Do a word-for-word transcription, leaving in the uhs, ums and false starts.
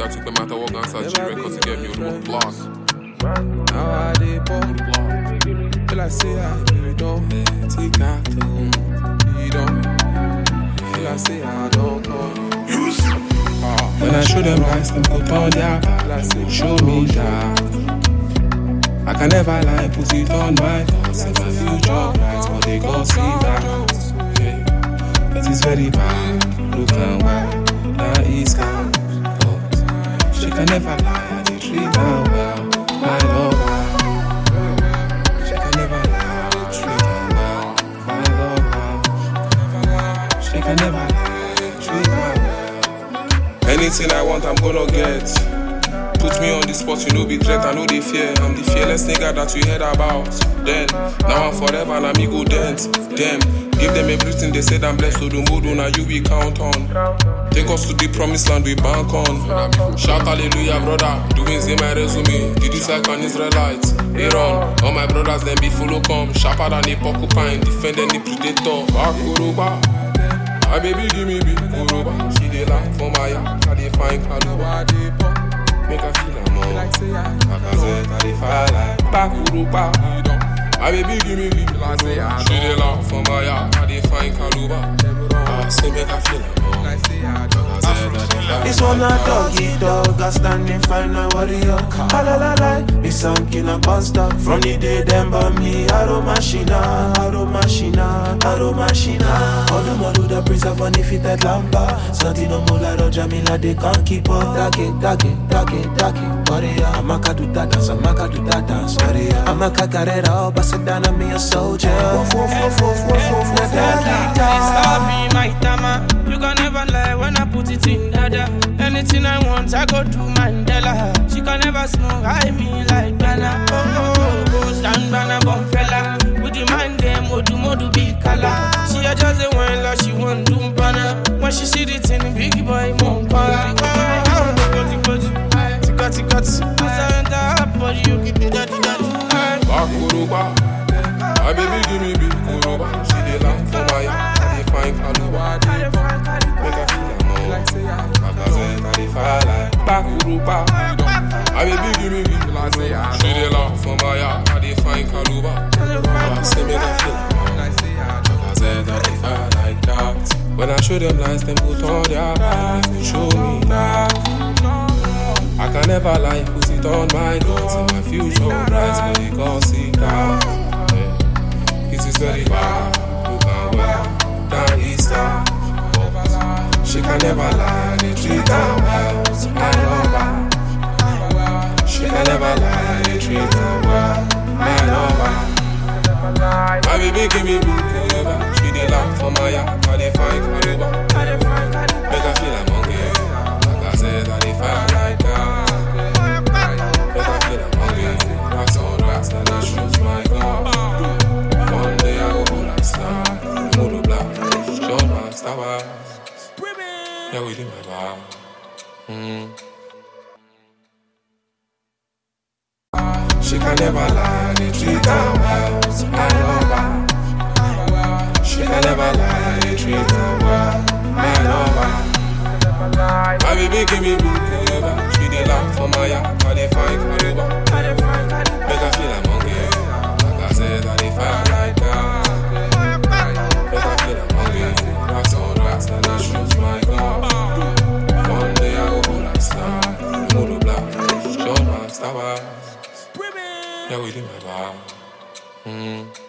I took them out of Organza G Records to get me with the block. Now I did pop. Till I say I really don't take after you don't. Till I say I don't call. When I show them lies, them put on their back. Show me that I can never lie, put it on my thoughts. In my future bright, but they gon' see that yeah. It is very bad, look and why that is calm. But she can never lie, I did treat her well. My lover, she can never lie, I did treat her well. My lover, she can never lie, I did treat her well. Anything I want, I'm gonna get. Put me on the spot, you know be threat, I know they fear. I'm the fearless nigga that you heard about. Then, now I'm forever and I'm ego dent. Them, give them everything they said I'm blessed. So the mood now you we count on. Take us to the promised land we bank on. Shout hallelujah brother, doing in my resume. Did this like an Israelite, Aaron. All my brothers then be follow come. Sharper than a porcupine, defending the predator. Bakuruba, my baby give me big Kuruba. She dey laugh for my yard, I dey find Kaluba. Make her feel a more like say I Lacazette, I dey fire like Bakuruba. My baby give me big Kuruba. She dey laugh for my yard, I dey find Kaluba. I say make her feel a more like say I This one a doggy dog, a standing fine a warrior. Ah la la la, me some killer monster. From the day them burn me, arrow machina, arrow machina, arrow machina. All the model the preserve on the fitted lamba. Santino Mola Roja Mila they can't keep up. Dake, dake, dake, dake, warrior. Amaka do that dance, Amaka do that dance, warrior. Amaka carrera, Basadana me a soldier. Woof woof woof woof woof woof. Stop me, my tama. You can never lie when I put it in dada. Anything I want, I go to Mandela. She can never smoke, I me like Bana. Oh, oh, oh, oh, stand Bana, bomb fella. With the man, them, modu, modu, big color. She a just a one, like she want to Bana. When she see the thing, big boy, mom, para. Tika, tika, tika. As I enter her body, you give me daddy, daddy. Bakuruba, my baby give me big Kuruba. She dey laugh for my yard, I dey find Kaluba. Make her feel a more like say I Lacazette, I dey fire like Bakuruba. My baby give me big Kuruba. She dey laugh for my yard, I dey find Kaluba. I say make her feel a more like say I Lacazette, I dey fire like that. When I show them lies, them put on their back. Show me that I can never lie, put it on my notes. In my future bright, but you can't see that yeah. It is very bad, you can well down Easter. She can never lie, they treat her well. I love her. She can never lie, they treat her well. I love her. My baby give me big Kuruba. She dey laugh for my yard, I dey find Kaluba. Make her feel a monkey. Like I said, I dey fire like that. Make her feel a monkey. Rocks on rocks, and I shoot my gun. One day I go hold like star. Modo black, show my star. Yeah, we did my bar. Mm. She can never lie, they treat her well. I love her. She can never lie, they treat her well. I love her. My baby give me big Kuruba. She dey laugh for my yard, I dey find Kaluba. Make her feel a monkey. Like I said, I dey fire like that. Make her feel a monkey. Rocks on rocks, and I shoot my gun. One day I go hold like star. Modo black, show my star. Yeah, we did my bar. Mm.